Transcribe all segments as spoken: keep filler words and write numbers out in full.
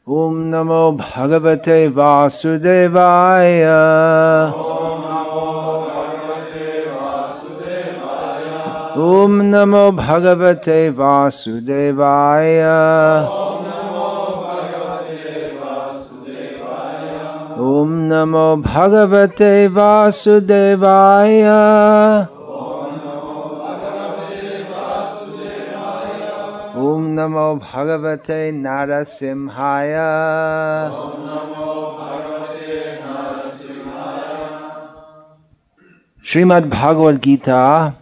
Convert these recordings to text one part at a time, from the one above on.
Om Namo Bhagavate Vasudevaya. Om Namo Bhagavate Vasudevaya. Om Namo Bhagavate Vasudevaya. Om Namo Bhagavate Narasimhaya. Srimad Bhagavad Gita,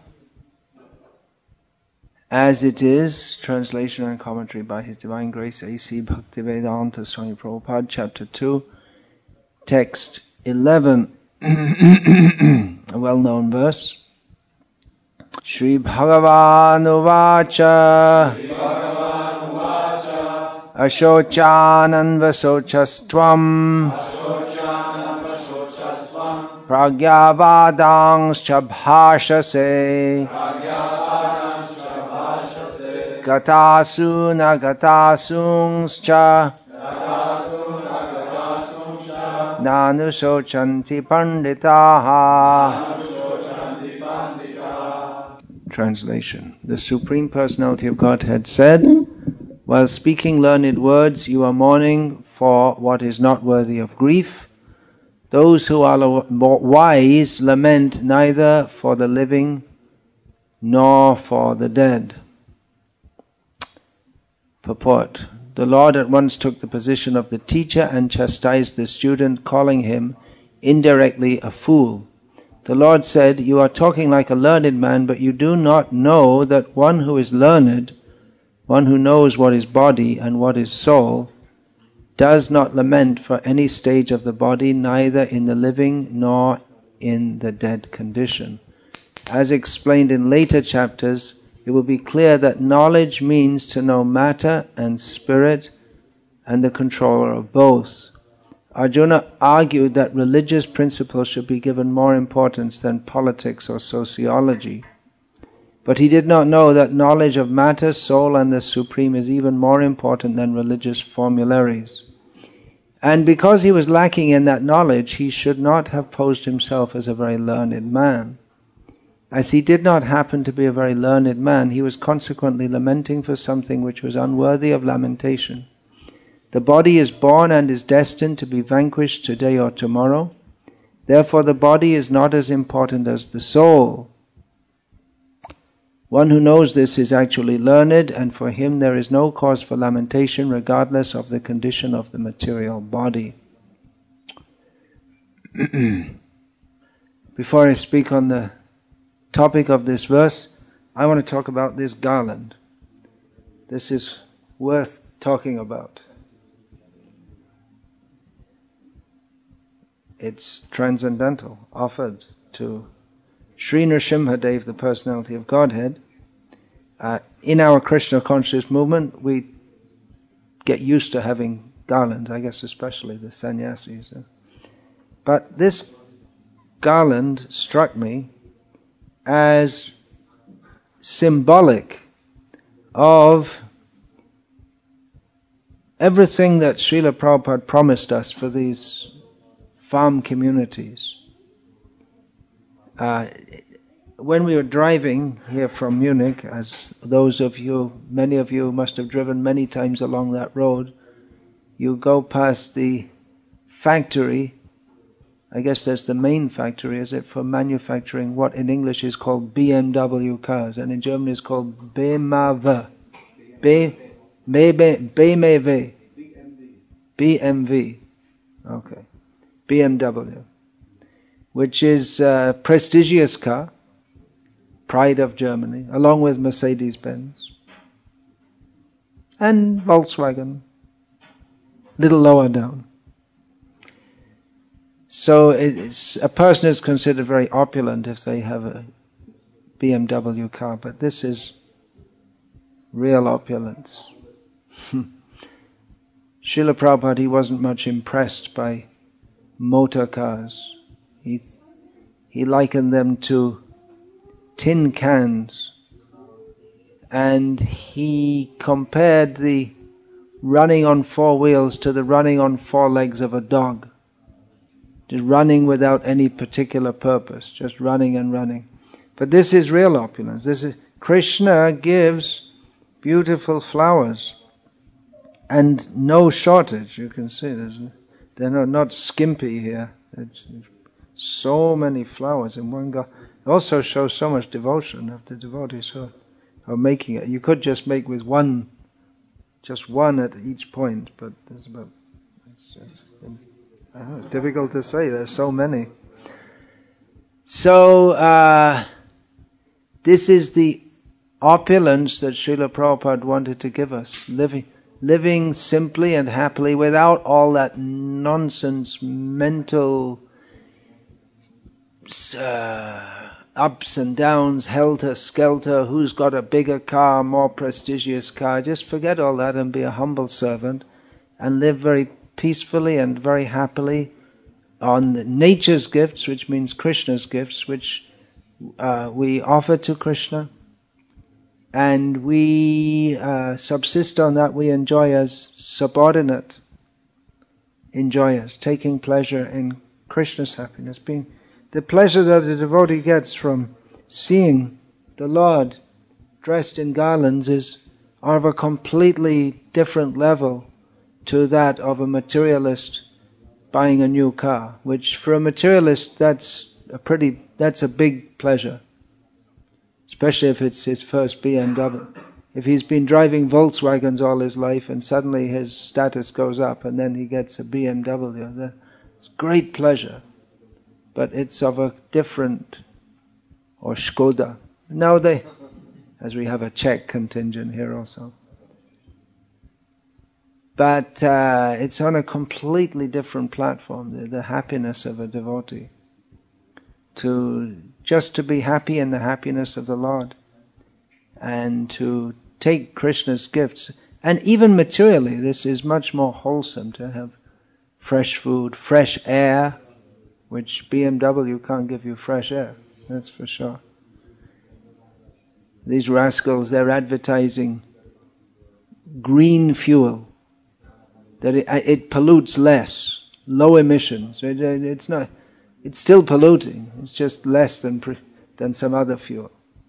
as it is, translation and commentary by His Divine Grace A C Bhaktivedanta Swami Prabhupada, Chapter two, Text eleven, a well-known verse. Shri Bhagavan Uvacha Ashochanan Vasochastvam Pragyavadangscha bhashase Gatasuna gatasungscha Nanusochanti panditaha. Translation. The Supreme Personality of Godhead said, while speaking learned words, you are mourning for what is not worthy of grief. Those who are wise lament neither for the living nor for the dead. Purport. The Lord at once took the position of the teacher and chastised the student, calling him indirectly a fool. The Lord said, you are talking like a learned man, but you do not know that one who is learned, one who knows what is body and what is soul, does not lament for any stage of the body, neither in the living nor in the dead condition. As explained in later chapters, it will be clear that knowledge means to know matter and spirit and the controller of both. Arjuna argued that religious principles should be given more importance than politics or sociology. But he did not know that knowledge of matter, soul and the Supreme is even more important than religious formularies. And because he was lacking in that knowledge, he should not have posed himself as a very learned man. As he did not happen to be a very learned man, he was consequently lamenting for something which was unworthy of lamentation. The body is born and is destined to be vanquished today or tomorrow. Therefore the body is not as important as the soul. One who knows this is actually learned, and for him there is no cause for lamentation regardless of the condition of the material body. Before I speak on the topic of this verse, I want to talk about this garland. This is worth talking about. It's transcendental, offered to Sri Nrsimhadev, the Personality of Godhead. Uh, in our Krishna conscious movement, we get used to having garlands, I guess especially the sannyasis. But this garland struck me as symbolic of everything that Srila Prabhupada promised us for these farm communities. Uh, when we were driving here from Munich, as those of you, many of you must have driven many times along that road, you go past the factory. I guess that's the main factory, is it, for manufacturing what in English is called B M W cars, and in German is called B M W. B M W. B M W. Okay. B M W, which is a prestigious car, pride of Germany, along with Mercedes-Benz and Volkswagen, little lower down. So it's, a person is considered very opulent if they have a B M W car, but this is real opulence. Srila Prabhupada, he wasn't much impressed by motor cars. He, he likened them to tin cans, and he compared the running on four wheels to the running on four legs of a dog. Just running without any particular purpose, just running and running. But this is real opulence. This is Krishna gives beautiful flowers and no shortage. You can see there's, they're not, not skimpy here. It's so many flowers in one go. It also shows so much devotion of the devotees who are making it. You could just make with one, just one at each point, but there's about, it's, it's, I don't know, it's difficult to say, there's so many. So, uh, this is the opulence that Srila Prabhupada wanted to give us. Living, living simply and happily without all that nonsense, mental uh, ups and downs, helter-skelter, who's got a bigger car, more prestigious car. Just forget all that and be a humble servant and live very peacefully and very happily on the nature's gifts, which means Krishna's gifts, which uh, we offer to Krishna. And we uh, subsist on that, we enjoy as subordinate enjoyers, taking pleasure in Krishna's happiness. Being the pleasure that the devotee gets from seeing the Lord dressed in garlands is of a completely different level to that of a materialist buying a new car, which for a materialist that's a pretty, that's a big pleasure. Especially if it's his first B M W. If he's been driving Volkswagens all his life and suddenly his status goes up and then he gets a B M W, that's great pleasure. But it's of a different, or Skoda. Now they, as we have a Czech contingent here also. But uh, it's on a completely different platform, the, the happiness of a devotee. To just to be happy in the happiness of the Lord and to take Krishna's gifts. And even materially, this is much more wholesome to have fresh food, fresh air, which B M W can't give you fresh air, that's for sure. These rascals, they're advertising green fuel, that it, it pollutes less, low emissions. It, it's not... It's still polluting, it's just less than pre- than some other fuel.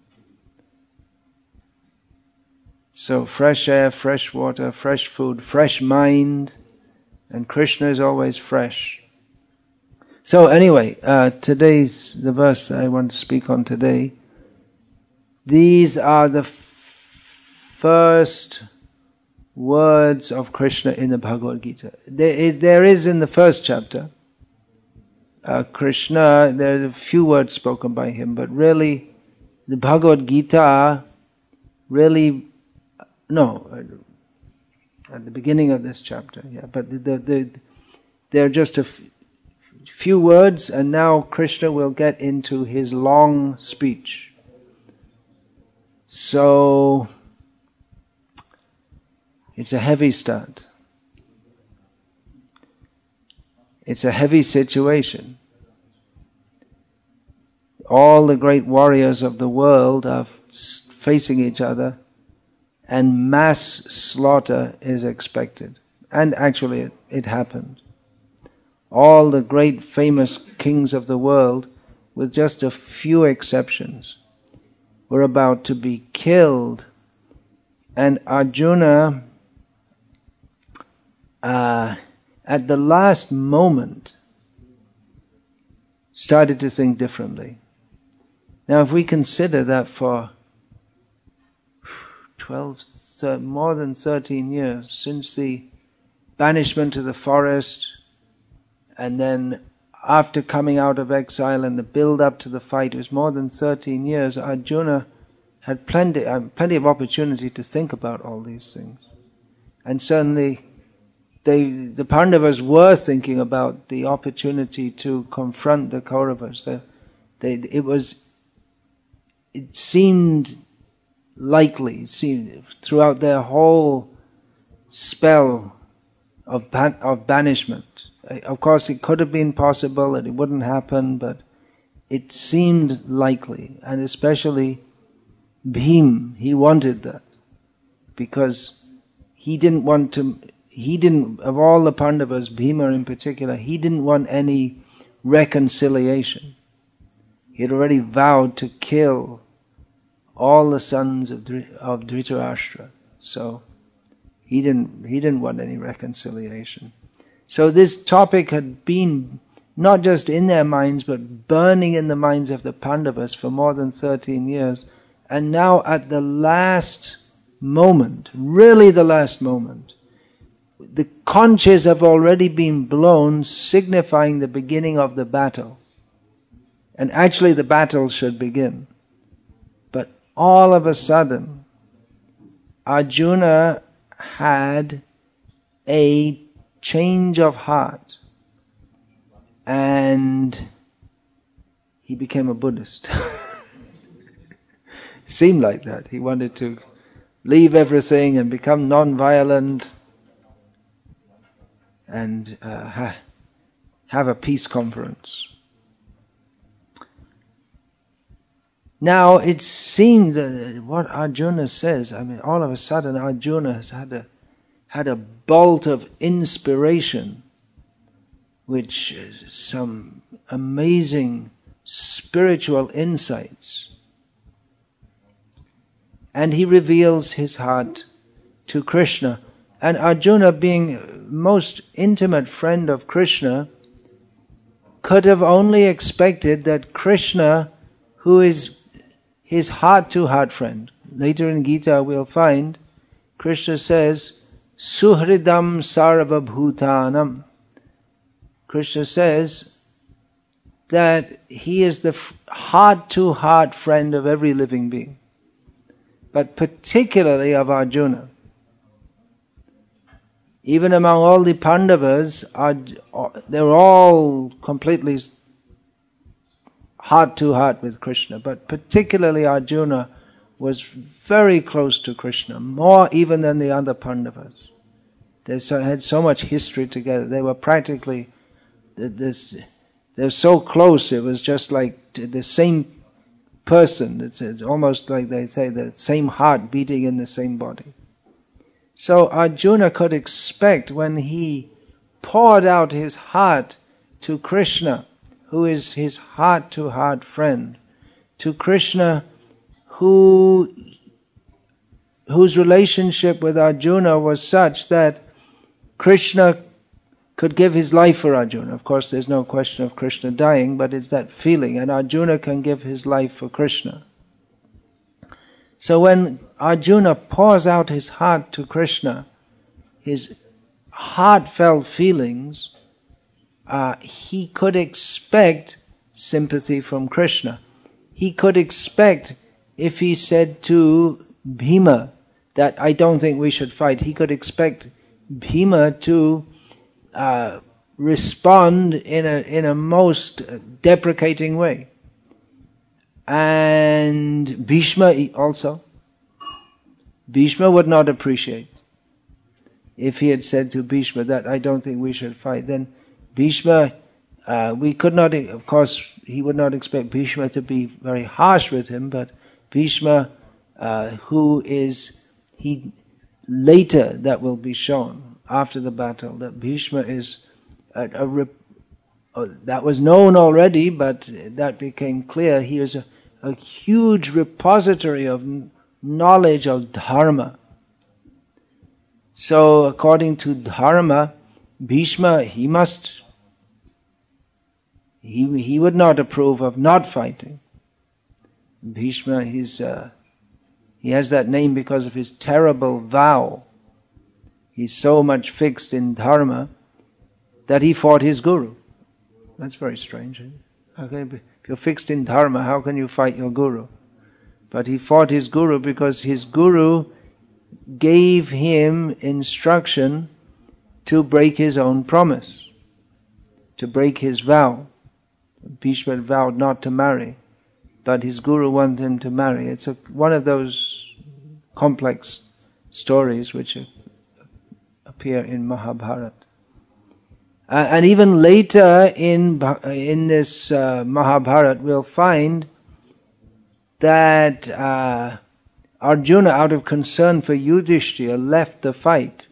So fresh air, fresh water, fresh food, fresh mind, and Krishna is always fresh. So anyway, uh, today's, the verse I want to speak on today, these are the f- first words of Krishna in the Bhagavad Gita. There, there is in the first chapter, Uh, Krishna, there are a few words spoken by him, but really, the Bhagavad Gita, really, no, at the beginning of this chapter, yeah, but the, the, the, they're just a f- few words, and now Krishna will get into his long speech. So, it's a heavy start. It's a heavy situation. All the great warriors of the world are facing each other, and mass slaughter is expected. And actually it, it happened. All the great famous kings of the world, with just a few exceptions, were about to be killed. And Arjuna, uh, at the last moment, started to think differently. Now, if we consider that for twelve, more than thirteen years, since the banishment to the forest, and then after coming out of exile and the build-up to the fight, it was more than thirteen years, Arjuna had plenty, uh, plenty of opportunity to think about all these things. And certainly, They, the Pandavas were thinking about the opportunity to confront the Kauravas. They, they, it was, it seemed likely, it seemed, throughout their whole spell of ban, of banishment. Of course, it could have been possible that it wouldn't happen, but it seemed likely, and especially Bhim, he wanted that, because he didn't want to, he didn't, of all the Pandavas, Bhima in particular, he didn't want any reconciliation. He had already vowed to kill all the sons of, of Dhritarashtra. So he didn't, he didn't want any reconciliation. So this topic had been not just in their minds, but burning in the minds of the Pandavas for more than thirteen years. And now at the last moment, really the last moment, the conches have already been blown, signifying the beginning of the battle. And actually the battle should begin. But all of a sudden, Arjuna had a change of heart. And he became a Buddhist. Seemed like that. He wanted to leave everything and become non-violent and uh, ha- have a peace conference. Now it seems that what Arjuna says, I mean, all of a sudden Arjuna has had a had a bolt of inspiration, which is some amazing spiritual insights. And he reveals his heart to Krishna. And Arjuna, being most intimate friend of Krishna, could have only expected that Krishna, who is his heart-to-heart friend, later in Gita we'll find, Krishna says, Suhridam sarvabhutanam. Krishna says that he is the heart-to-heart friend of every living being, but particularly of Arjuna. Even among all the Pandavas, they're all completely heart-to-heart with Krishna, but particularly Arjuna was very close to Krishna, more even than the other Pandavas. They had so much history together. They were practically, this, they're so close, it was just like the same person. It's, it's almost like they say the same heart beating in the same body. So Arjuna could expect, when he poured out his heart to Krishna, who is his heart-to-heart friend, to Krishna, who whose relationship with Arjuna was such that Krishna could give his life for Arjuna. Of course, there's no question of Krishna dying, but it's that feeling, and Arjuna can give his life for Krishna. So when Arjuna pours out his heart to Krishna, his heartfelt feelings, uh, he could expect sympathy from Krishna. He could expect, if he said to Bhima that I don't think we should fight, he could expect Bhima to uh, respond in a in a most deprecating way. And Bhishma also. Bhishma would not appreciate if he had said to Bhishma that I don't think we should fight. Then Bhishma, uh, we could not, of course, he would not expect Bhishma to be very harsh with him, but Bhishma, uh, who is, he later that will be shown after the battle, that Bhishma is a, a rep, uh, that was known already, but that became clear. He is a, a huge repository of knowledge of dharma. So according to dharma, Bhishma, he must, he he would not approve of not fighting. Bhishma, he's, uh, he has that name because of his terrible vow. He's so much fixed in dharma that he fought his guru. That's very strange. How can be, if you're fixed in dharma, how can you fight your guru? But he fought his guru because his guru gave him instruction to break his own promise, to break his vow. Bhishma vowed not to marry, but his guru wanted him to marry. It's a, one of those complex stories which appear in Mahabharata. Uh, and even later in in this uh, Mahabharata, we'll find that uh, Arjuna, out of concern for Yudhishthira, left the fight.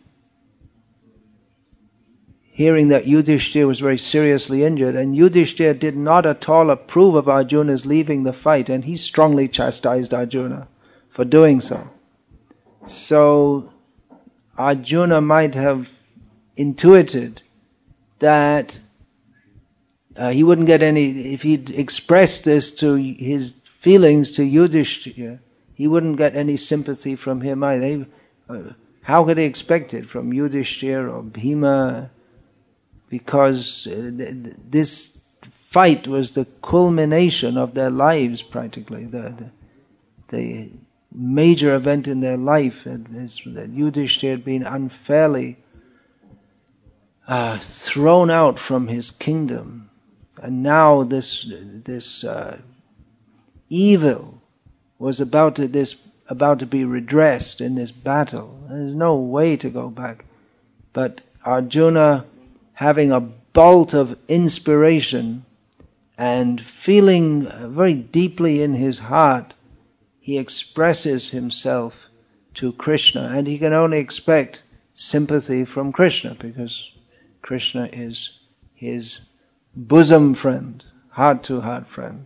Hearing that Yudhishthira was very seriously injured, and Yudhishthira did not at all approve of Arjuna's leaving the fight, and he strongly chastised Arjuna for doing so. So Arjuna might have intuited that uh, he wouldn't get any, if he'd expressed this to his feelings to Yudhishthira, he wouldn't get any sympathy from him either. Uh, how could he expect it from Yudhishthira or Bhima? Because uh, th- th- this fight was the culmination of their lives, practically. The, the, the major event in their life is that Yudhishthira had been unfairly uh, thrown out from his kingdom, and now this this uh, evil was about to this about to be redressed in this battle. There's no way to go back, but Arjuna, having a bolt of inspiration and feeling very deeply in his heart, he expresses himself to Krishna, and he can only expect sympathy from Krishna because Krishna is his bosom friend, heart-to-heart friend.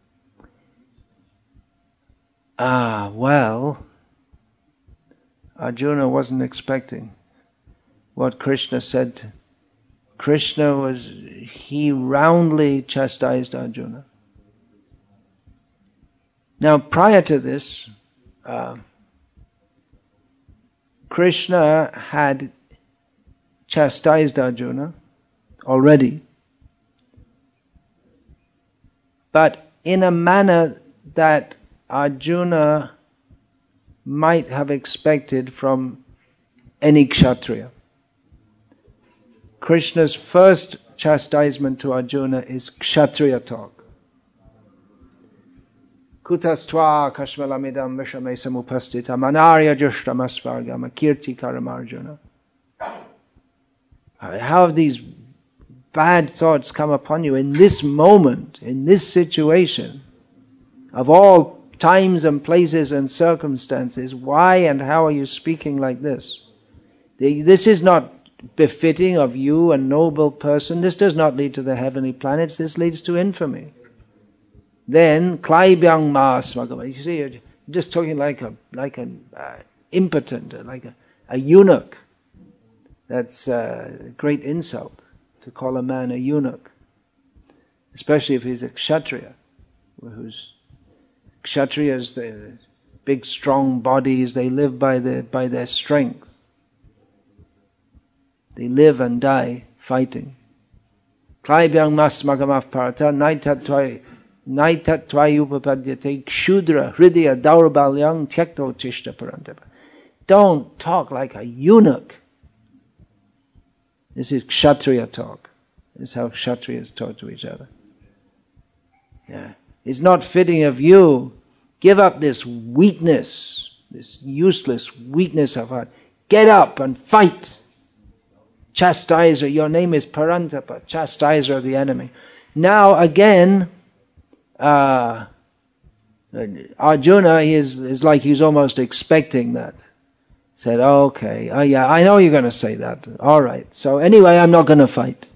Ah, well, Arjuna wasn't expecting what Krishna said. Krishna was, he roundly chastised Arjuna. Now, prior to this, uh, Krishna had chastised Arjuna already, but in a manner that Arjuna might have expected from any kshatriya. Krishna's first chastisement to Arjuna is kshatriya talk. Kutastva kashmalamidam vishame samupastita manarya jushtam asvargama kirti karam Arjuna. How have these bad thoughts come upon you in this moment, in this situation, of all times and places and circumstances? Why and how are you speaking like this? This is not befitting of you, a noble person. This does not lead to the heavenly planets. This leads to infamy. Then, klaibyang maasmagama. You see, you're just talking like a like an uh, impotent, like a, a eunuch. That's a great insult to call a man a eunuch, especially if he's a kshatriya, who's Kshatriyas, the big strong bodies, they live by the by their strength. They live and die fighting. Klaibyang masmagamaf parata naitat tvayupapadyate kshudra hridaya daurbalyang tyakto tishta parantapa. Don't talk like a eunuch. This is kshatriya talk. This is how kshatriyas talk to each other. Yeah. It's not fitting of you. Give up this weakness, this useless weakness of heart. Get up and fight. Chastiser, your name is Parantapa, chastiser of the enemy. Now again, uh, Arjuna is, is like he's almost expecting that. Said, okay, oh yeah, I know you're going to say that. All right. So anyway, I'm not going to fight.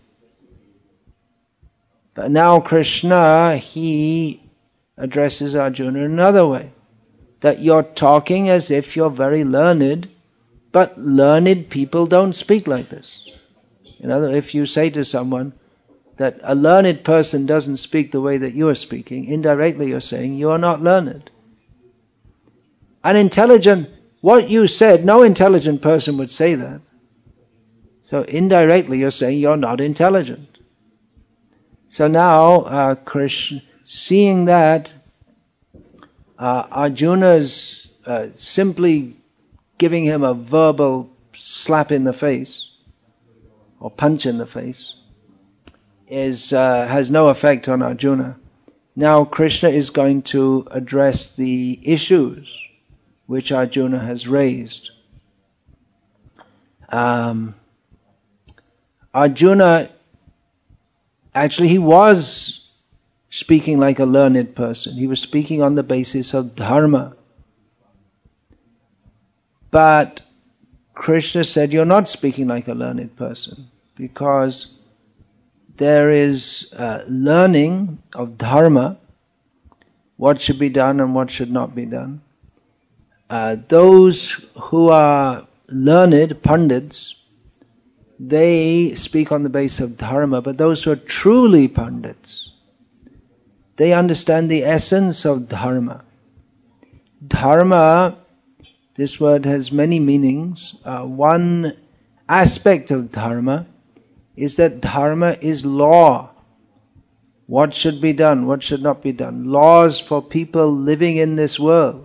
But now Krishna, he addresses Arjuna in another way. That you're talking as if you're very learned, but learned people don't speak like this. In other, if you say to someone that a learned person doesn't speak the way that you are speaking, indirectly you're saying you are not learned. An intelligent, what you said, no intelligent person would say that. So indirectly you're saying you're not intelligent. So now, uh, Krishna, seeing that, uh, Arjuna's uh, simply giving him a verbal slap in the face, or punch in the face, is uh, has no effect on Arjuna. Now Krishna is going to address the issues which Arjuna has raised. Um, Arjuna, actually he was speaking like a learned person. He was speaking on the basis of dharma. But Krishna said, you're not speaking like a learned person, because there is uh, learning of dharma, what should be done and what should not be done. Uh, those who are learned, pandits, they speak on the basis of dharma, but those who are truly pandits, they understand the essence of dharma. Dharma, this word has many meanings. Uh, one aspect of dharma is that dharma is law. What should be done, what should not be done. Laws for people living in this world.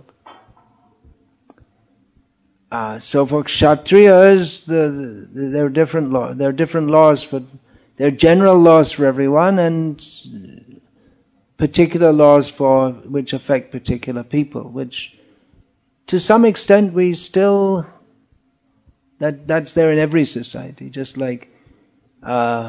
Uh, so for kshatriyas, the, the, there are different laws. There are different laws for, there are general laws for everyone and particular laws for which affect particular people, which to some extent we still, that that's there in every society, just like uh,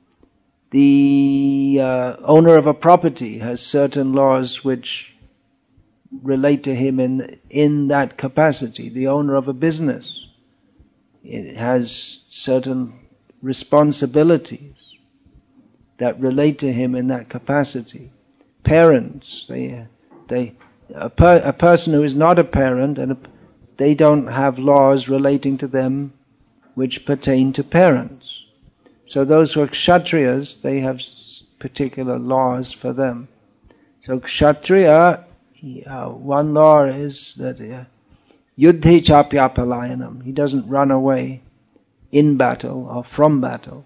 the uh, owner of a property has certain laws which relate to him in in that capacity. The owner of a business, it has certain responsibilities that relate to him in that capacity. Parents, they they a, per, a person who is not a parent, and a, they don't have laws relating to them which pertain to parents. So those who are kshatriyas, they have particular laws for them. So kshatriya, Uh, one law is that uh, yuddhi chapya palayanam. He doesn't run away in battle or from battle.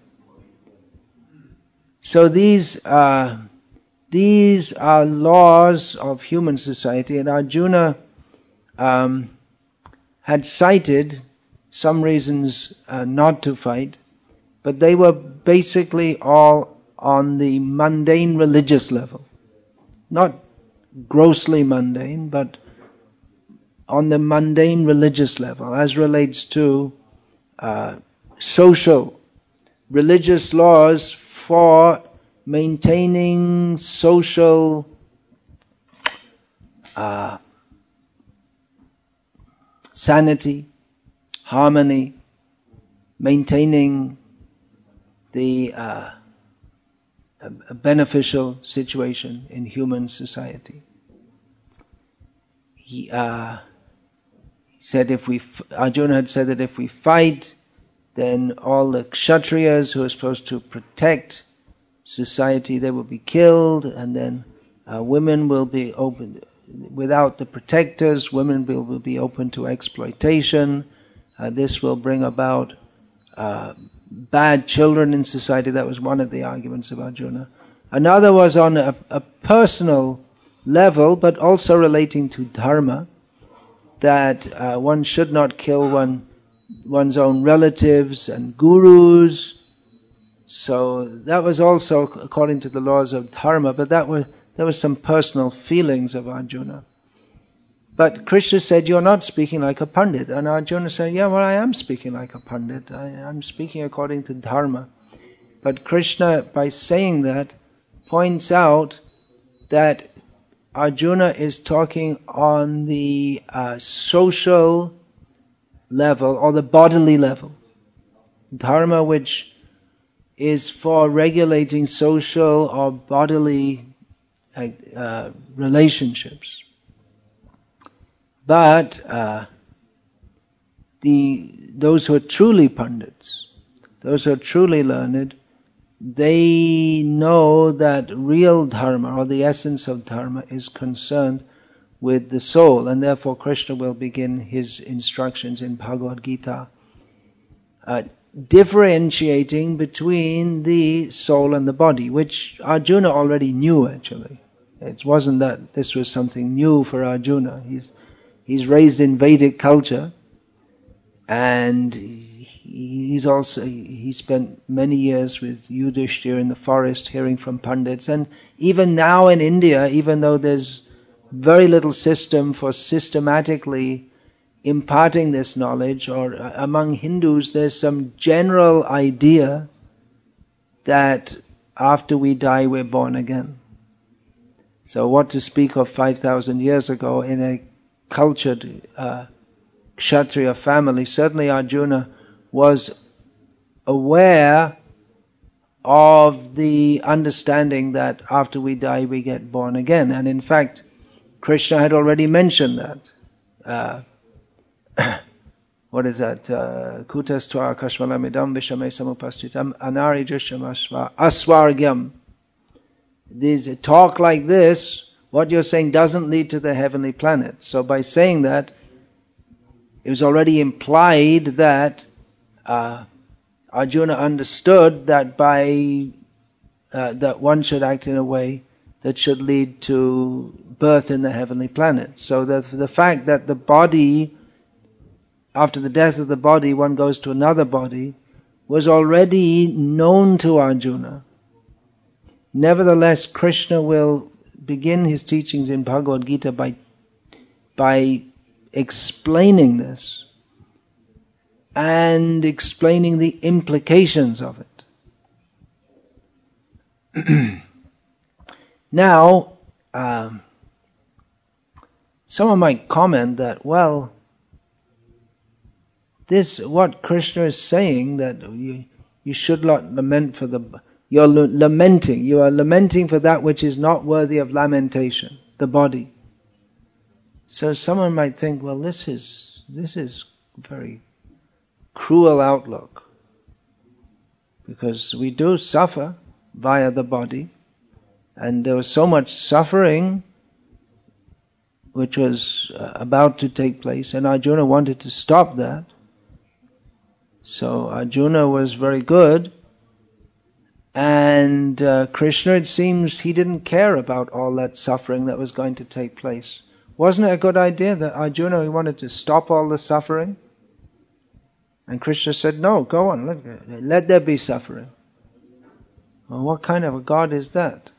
So these uh, these are laws of human society, and Arjuna um, had cited some reasons uh, not to fight, but they were basically all on the mundane religious level, not grossly mundane, but on the mundane religious level, as relates to uh, social, religious laws for maintaining social uh, sanity, harmony, maintaining the uh, a, a beneficial situation in human society. He, uh, he said if we, Arjuna had said that if we fight, then all the kshatriyas who are supposed to protect society, they will be killed, and then uh, women will be open, without the protectors, women will, will be open to exploitation. Uh, this will bring about uh, bad children in society. That was one of the arguments of Arjuna. Another was on a, a personal level, but also relating to dharma, that uh, one should not kill one one's own relatives and gurus. So that was also according to the laws of dharma, but that was there was some personal feelings of Arjuna. But Krishna said, you're not speaking like a pandit. And Arjuna said, yeah, well, I am speaking like a pandit. I, I'm speaking according to dharma. But Krishna, by saying that, points out that Arjuna is talking on the uh, social level or the bodily level. Dharma, which is for regulating social or bodily uh, uh, relationships. But uh, the those who are truly pandits, those who are truly learned, they know that real dharma, or the essence of dharma, is concerned with the soul, and therefore Krishna will begin his instructions in Bhagavad Gita, uh, differentiating between the soul and the body, which Arjuna already knew actually. It wasn't that this was something new for Arjuna. He's He's raised in Vedic culture, and he's also he spent many years with Yudhishthira in the forest hearing from pandits. And even now in India, even though there's very little system for systematically imparting this knowledge, or among Hindus there's some general idea that after we die we're born again. So what to speak of five thousand years ago in a cultured uh, Kshatriya family, certainly Arjuna was aware of the understanding that after we die we get born again. And in fact, Krishna had already mentioned that. Uh, what is that? Kutastvara kashmalamidam vishame samupastitam anari drisham asvargyam. These talk like this, what you're saying doesn't lead to the heavenly planet. So by saying that, it was already implied that uh, Arjuna understood that by uh, that one should act in a way that should lead to birth in the heavenly planet. So that the fact that the body, after the death of the body, one goes to another body, was already known to Arjuna. Nevertheless, Krishna will begin his teachings in Bhagavad Gita by, by explaining this and explaining the implications of it. Now, um, someone might comment that, well, this, what Krishna is saying, that you, you should not lament for the, you're lamenting, you are lamenting for that which is not worthy of lamentation, the body. So someone might think, well, this is, this is a very cruel outlook, because we do suffer via the body, and there was so much suffering which was uh, about to take place, and Arjuna wanted to stop that. So Arjuna was very good, and uh, Krishna, it seems, he didn't care about all that suffering that was going to take place. Wasn't it a good idea that Arjuna, he wanted to stop all the suffering? And Krishna said, no, go on, let, let there be suffering. Well, what kind of a God is that?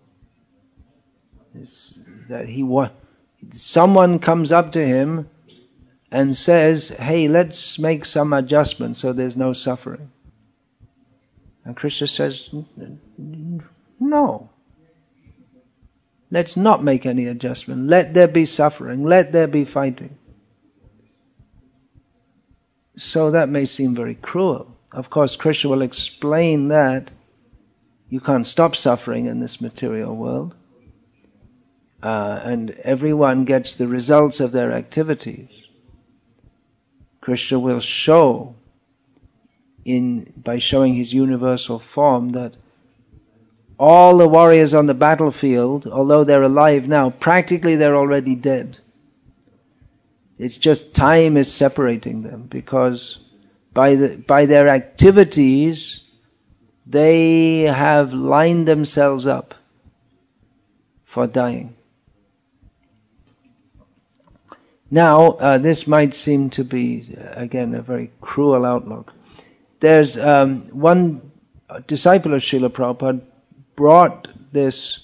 It's that he wa- someone comes up to him and says, hey, let's make some adjustment so there's no suffering. And Krishna says, no. Let's not make any adjustment. Let there be suffering. Let there be fighting. So that may seem very cruel. Of course, Krishna will explain that you can't stop suffering in this material world. Uh, and everyone gets the results of their activities. Krishna will show, in by showing his universal form, that all the warriors on the battlefield, although they're alive now, practically they're already dead. It's just time is separating them, because by the by their activities they have lined themselves up for dying. Now, uh, this might seem to be, again, a very cruel outlook. There's um, one disciple of Srila Prabhupada brought this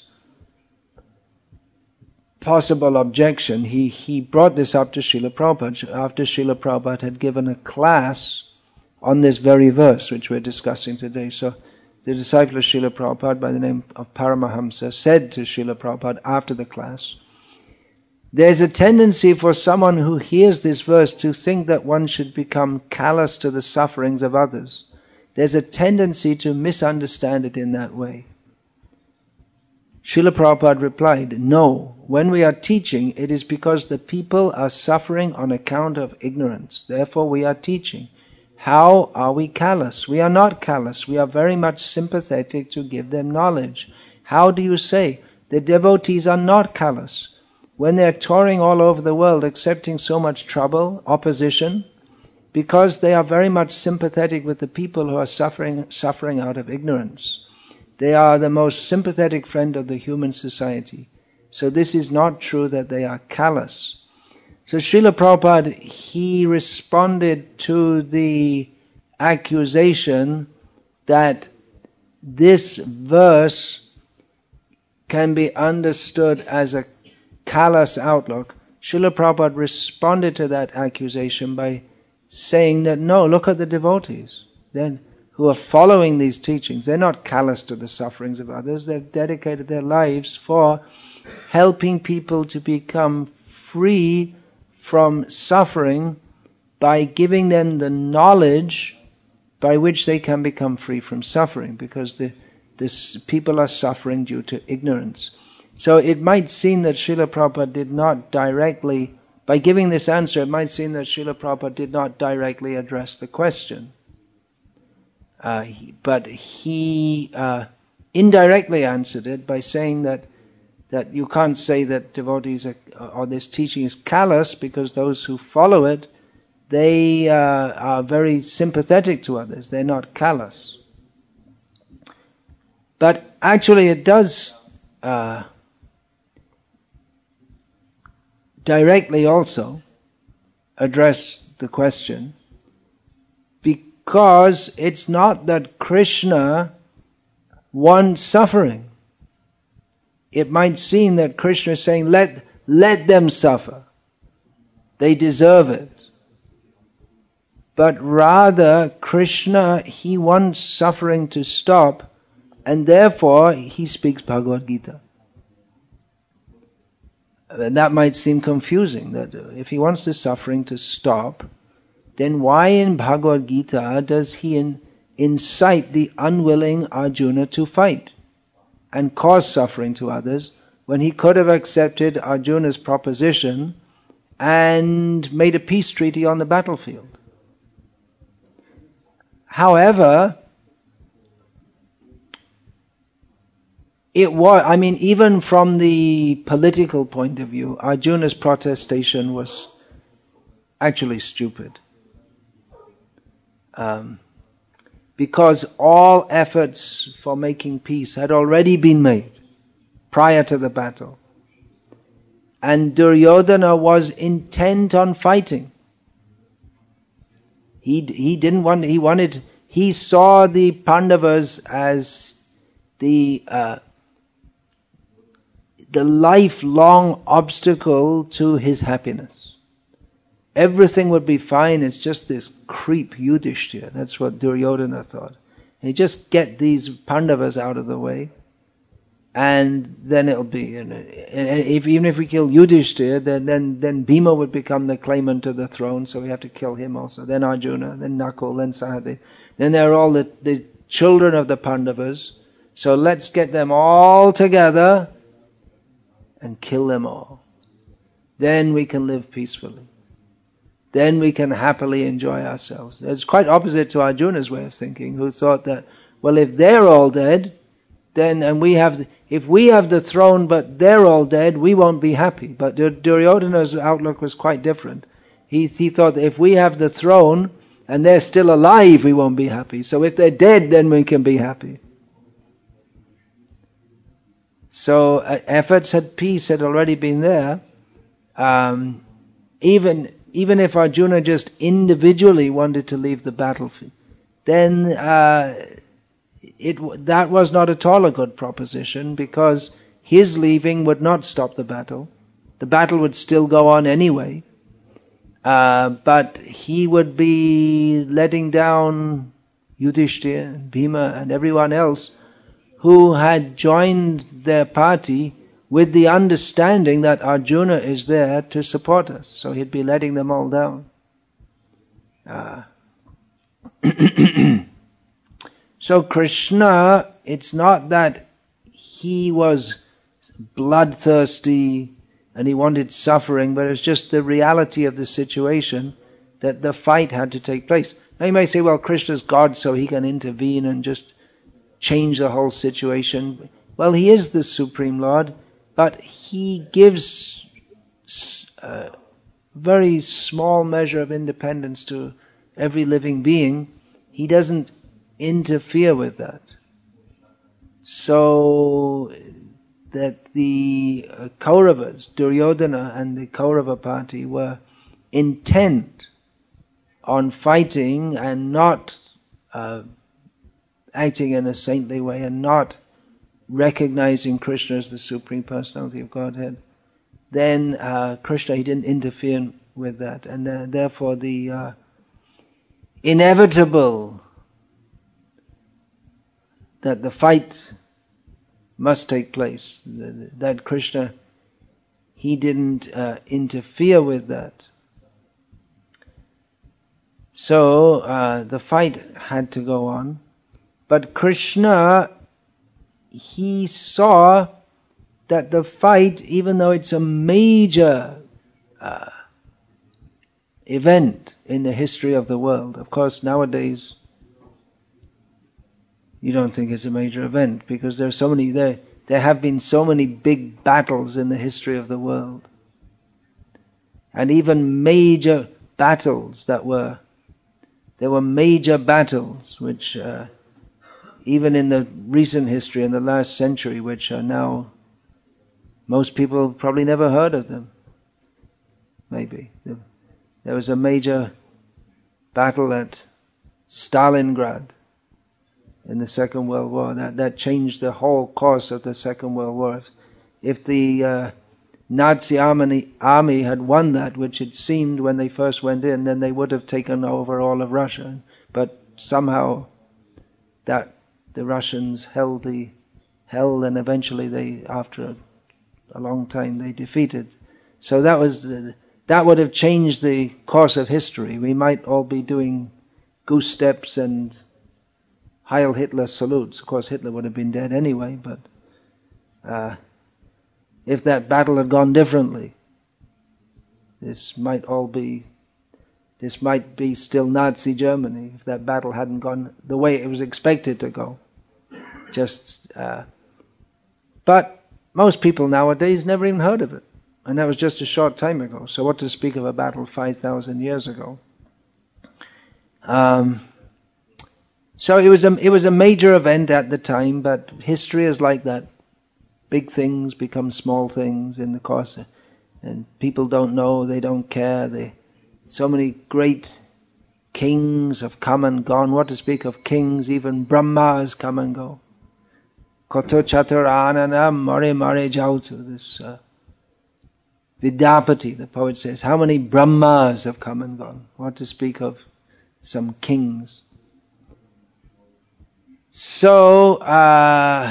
possible objection. He he brought this up to Srila Prabhupada after Srila Prabhupada had given a class on this very verse which we're discussing today. So the disciple of Srila Prabhupada by the name of Paramahamsa said to Srila Prabhupada after the class, there's a tendency for someone who hears this verse to think that one should become callous to the sufferings of others. There's a tendency to misunderstand it in that way. Srila Prabhupada replied, no, when we are teaching, it is because the people are suffering on account of ignorance. Therefore we are teaching. How are we callous? We are not callous. We are very much sympathetic to give them knowledge. How do you say? The devotees are not callous. When they are touring all over the world accepting so much trouble, opposition, because they are very much sympathetic with the people who are suffering suffering out of ignorance. They are the most sympathetic friend of the human society. So this is not true that they are callous. So Srila Prabhupada, he responded to the accusation that this verse can be understood as a callous outlook. Srila Prabhupada responded to that accusation by saying that, no, look at the devotees then who are following these teachings. They're not callous to the sufferings of others. They've dedicated their lives for helping people to become free from suffering by giving them the knowledge by which they can become free from suffering, because the this people are suffering due to ignorance. So it might seem that Srila Prabhupada did not directly, by giving this answer, it might seem that Srila Prabhupada did not directly address the question. Uh, he, but he uh, indirectly answered it by saying that that you can't say that devotees are, or this teaching is callous, because those who follow it, they uh, are very sympathetic to others. They're not callous. But actually it does uh, directly also address the question, because it's not that Krishna wants suffering. It might seem that Krishna is saying, let, let them suffer. They deserve it. But rather, Krishna, he wants suffering to stop, and therefore he speaks Bhagavad Gita. And that might seem confusing, that if he wants the suffering to stop, then why in Bhagavad Gita does he in, incite the unwilling Arjuna to fight and cause suffering to others, when he could have accepted Arjuna's proposition and made a peace treaty on the battlefield? However, it was, I mean, even from the political point of view, Arjuna's protestation was actually stupid. Um, because all efforts for making peace had already been made prior to the battle. And Duryodhana was intent on fighting. He he didn't want, he wanted, he saw the Pandavas as the uh, the lifelong obstacle to his happiness. Everything would be fine, it's just this creep Yudhishthira. That's what Duryodhana thought. He just get these Pandavas out of the way, and then it'll be, you know, and if, even if we kill Yudhishthira, then, then, then Bhima would become the claimant to the throne, so we have to kill him also. Then Arjuna, then Nakul, then Sahadev. Then there are all the, the children of the Pandavas, so let's get them all together and kill them all. Then we can live peacefully. Then we can happily enjoy ourselves. It's quite opposite to Arjuna's way of thinking, who thought that, well, if they're all dead, then, and we have, the, if we have the throne but they're all dead, we won't be happy. But Duryodhana's outlook was quite different. He, he thought that if we have the throne and they're still alive, we won't be happy. So if they're dead, then we can be happy. So uh, efforts at peace had already been there. Um, even even if Arjuna just individually wanted to leave the battlefield, then uh, it that was not at all a good proposition, because his leaving would not stop the battle. The battle would still go on anyway, uh, but he would be letting down Yudhishthira, Bhima and everyone else who had joined their party with the understanding that Arjuna is there to support us. So he'd be letting them all down. Uh, so Krishna, it's not that he was bloodthirsty and he wanted suffering, but it's just the reality of the situation that the fight had to take place. Now you may say, well, Krishna's God, so he can intervene and just change the whole situation. Well, he is the Supreme Lord, but he gives a very small measure of independence to every living being. He doesn't interfere with that. So that the Kauravas, Duryodhana and the Kaurava party, were intent on fighting and not uh, acting in a saintly way and not recognizing Krishna as the Supreme Personality of Godhead, then uh, Krishna, he didn't interfere with that. And uh, therefore the uh, inevitable that the fight must take place, that Krishna, he didn't uh, interfere with that. So uh, the fight had to go on. But Krishna, he saw that the fight, even though it's a major uh, event in the history of the world, of course nowadays you don't think it's a major event because there are so many there there have been so many big battles in the history of the world, and even major battles that were there were major battles which uh, even in the recent history in the last century, which are now most people probably never heard of them. Maybe there was a major battle at Stalingrad in the Second World War. That that changed the whole course of the Second World War. If, if the uh, Nazi army, army had won that, which it seemed when they first went in, then they would have taken over all of Russia. But somehow that the Russians held the held, and eventually they, after a, a long time, they defeated. So that was the, that would have changed the course of history. We might all be doing goose steps and Heil Hitler salutes. Of course, Hitler would have been dead anyway, but uh, if that battle had gone differently, this might all be, this might be still Nazi Germany if that battle hadn't gone the way it was expected to go. Just, uh, but most people nowadays never even heard of it, and that was just a short time ago. So what to speak of a battle five thousand years ago? Um, So it was a it was a major event at the time, but history is like that. Big things become small things in the course, and people don't know, they don't care. They, so many great kings have come and gone. What to speak of kings? Even Brahma has come and go. Koto Chaturanana Mare Mare Jautu. This uh, Vidyapati, the poet says, how many Brahmas have come and gone? What to speak of some kings? So, uh,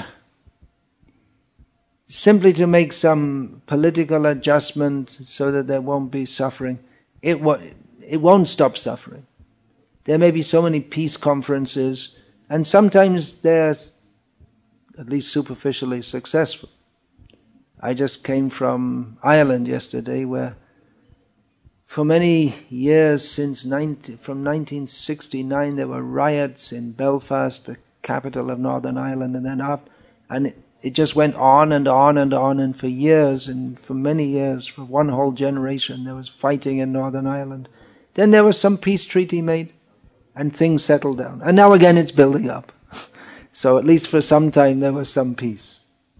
simply to make some political adjustment so that there won't be suffering, it, wo- it won't stop suffering. There may be so many peace conferences, and sometimes they're at least superficially successful. I just came from Ireland yesterday, where for many years, since ninety, from nineteen sixty-nine, there were riots in Belfast, the capital of Northern Ireland, and then after, and it, it just went on and on and on, and for years, and for many years, for one whole generation, there was fighting in Northern Ireland. Then there was some peace treaty made, and things settled down. And now again it's building up. So at least for some time there was some peace.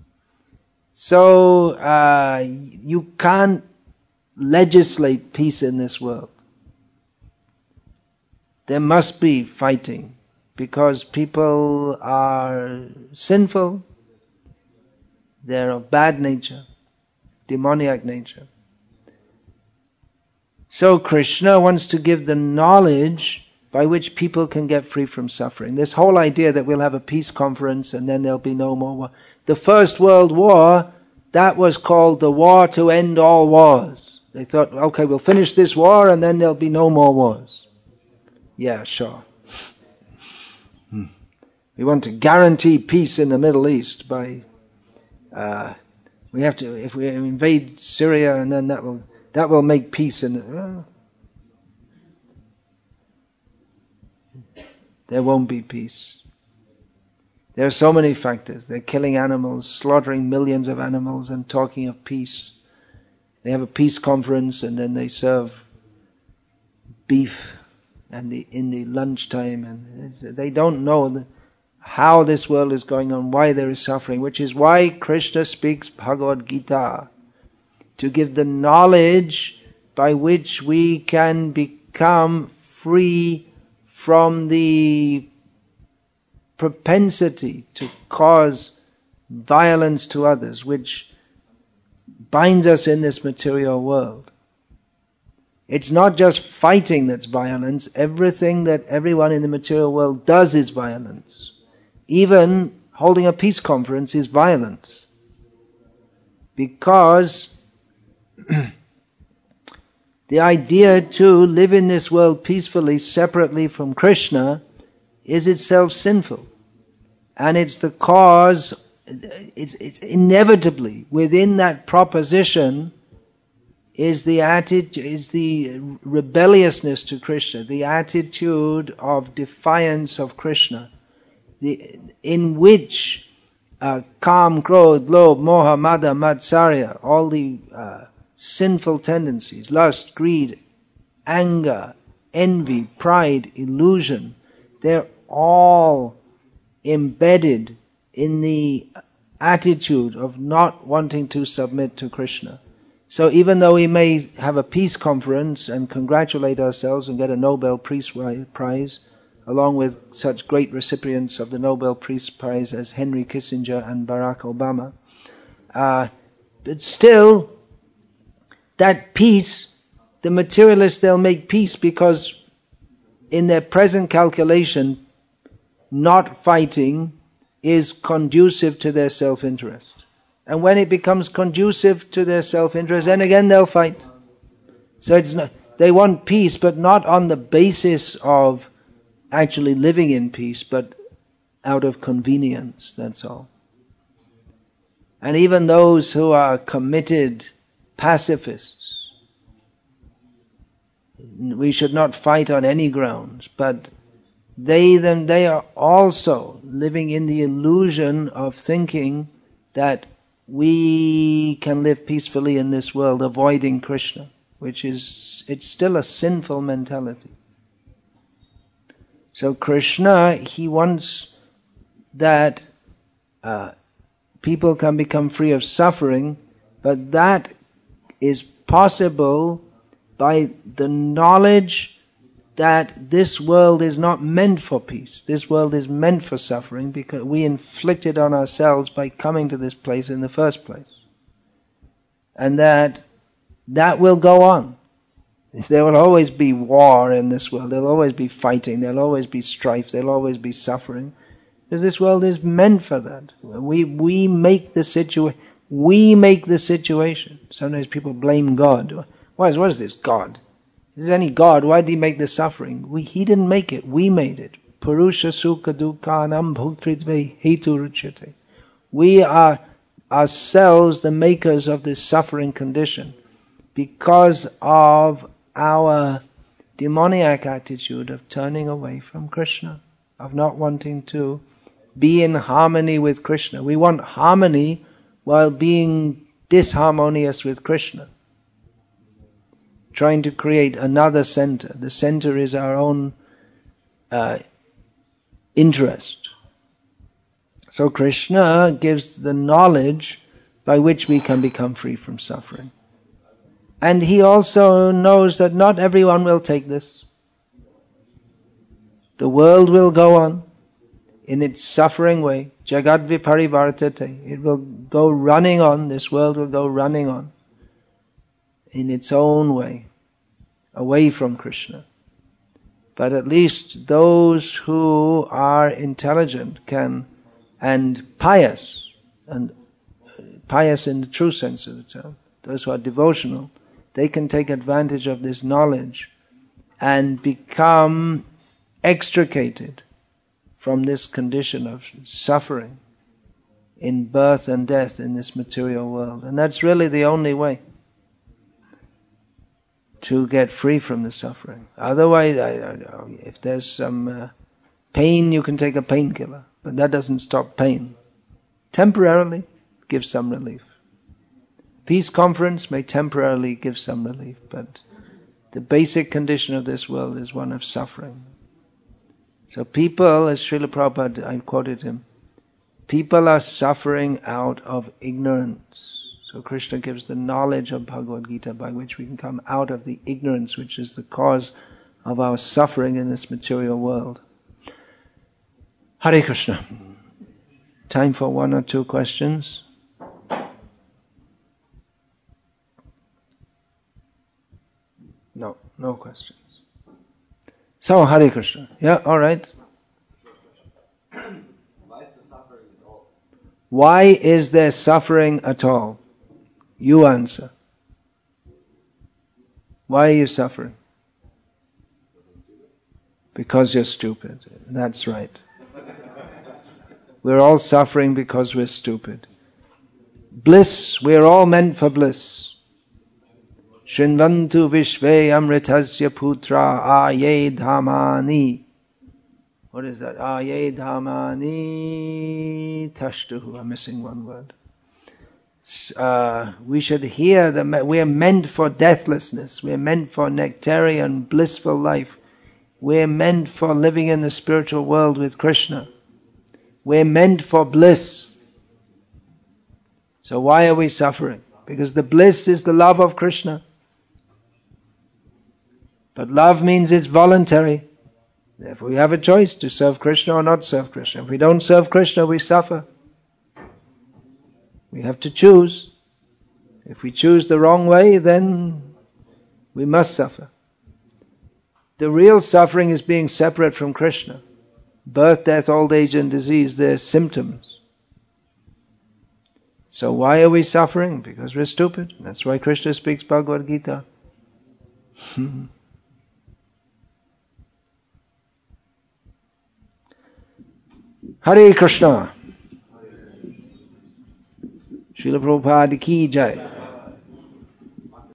So uh, you can't legislate peace in this world. There must be fighting, because people are sinful, they're of bad nature, demoniac nature. So Krishna wants to give the knowledge by which people can get free from suffering. This whole idea that we'll have a peace conference and then there'll be no more war. The First World War, that was called the war to end all wars. They thought, okay, we'll finish this war and then there'll be no more wars. Yeah, sure. Hmm. We want to guarantee peace in the Middle East by, uh, we have to, if we invade Syria, and then that will, that will make peace in the, uh, there won't be peace. There are so many factors. They're killing animals, slaughtering millions of animals, and talking of peace. They have a peace conference, and then they serve beef and the, in the lunchtime, and they don't know the, how this world is going on, why there is suffering, which is why Krishna speaks Bhagavad Gita, to give the knowledge by which we can become free from the propensity to cause violence to others, which binds us in this material world. It's not just fighting that's violence. Everything that everyone in the material world does is violence. Even holding a peace conference is violence. Because The idea to live in this world peacefully, separately from Krishna, is itself sinful. And it's the cause, it's, it's inevitably, within that proposition, is the attitude, is the rebelliousness to Krishna, the attitude of defiance of Krishna, the, in which uh, Kam, Krodh, Lobh, Moha, Mada, Matsarya, all the uh, sinful tendencies, lust, greed, anger, envy, pride, illusion, they're all embedded in the attitude of not wanting to submit to Krishna. So even though we may have a peace conference and congratulate ourselves and get a Nobel Peace Prize, along with such great recipients of the Nobel Peace Prize as Henry Kissinger and Barack Obama, uh, but still, that peace, the materialists, they'll make peace because in their present calculation, not fighting is conducive to their self-interest. And when it becomes conducive to their self-interest, then again they'll fight. So it's not, they want peace, but not on the basis of actually living in peace, but out of convenience, that's all. And even those who are committed pacifists, we should not fight on any grounds, but they then they are also living in the illusion of thinking that we can live peacefully in this world, avoiding Krishna, which is, it's still a sinful mentality. So Krishna, he wants that uh, people can become free of suffering, but that is possible by the knowledge that this world is not meant for peace. This world is meant for suffering because we inflict it on ourselves by coming to this place in the first place. And that that will go on. There will always be war in this world. There will always be fighting. There will always be strife. There will always be suffering. Because this world is meant for that. We we make the situation. We make the situation. Sometimes people blame God. Why is, what is this God? If there's any God, why did He make the suffering? We, He didn't make it. We made it. Purusha sukha dukkhanam bhuktritve hetu ruchyate. We are ourselves the makers of this suffering condition because of our demoniac attitude of turning away from Krishna, of not wanting to be in harmony with Krishna. We want harmony while being disharmonious with Krishna, trying to create another center. The center is our own uh, interest. So Krishna gives the knowledge by which we can become free from suffering. And He also knows that not everyone will take this. The world will go on in its suffering way. Jagad viparivartate. It will go running on, this world will go running on in its own way, away from Krishna. But at least those who are intelligent can, and pious, and pious in the true sense of the term, those who are devotional, they can take advantage of this knowledge and become extricated from this condition of suffering in birth and death in this material world. And that's really the only way to get free from the suffering. Otherwise, I don't know, if there's some uh, pain, you can take a painkiller, but that doesn't stop pain. Temporarily, gives some relief. Peace conference may temporarily give some relief, but the basic condition of this world is one of suffering. So people, as Srila Prabhupada, I quoted him, people are suffering out of ignorance. So Krishna gives the knowledge of Bhagavad Gita by which we can come out of the ignorance which is the cause of our suffering in this material world. Hare Krishna. Time for one or two questions. No, no questions. So, Hare Krishna. Yeah, all right. Why is there suffering at all? Why is there suffering at all? You answer. Why are you suffering? Because you're stupid. That's right. We're all suffering because we're stupid. Bliss, we're all meant for bliss. Shrinvantu vishve amritasya putra aye dhamani. What is that? Aye dhamani tashtuhu. I'm missing one word. Uh, we should hear that we're meant for deathlessness. We're meant for nectarian, blissful life. We're meant for living in the spiritual world with Krishna. We're meant for bliss. So why are we suffering? Because the bliss is the love of Krishna. But love means it's voluntary. Therefore we have a choice to serve Krishna or not serve Krishna. If we don't serve Krishna, we suffer. We have to choose. If we choose the wrong way, then we must suffer. The real suffering is being separate from Krishna. Birth, death, old age and disease, they're symptoms. So why are we suffering? Because we're stupid. That's why Krishna speaks Bhagavad Gita. Hare Krishna. Srila Prabhupada ki jai.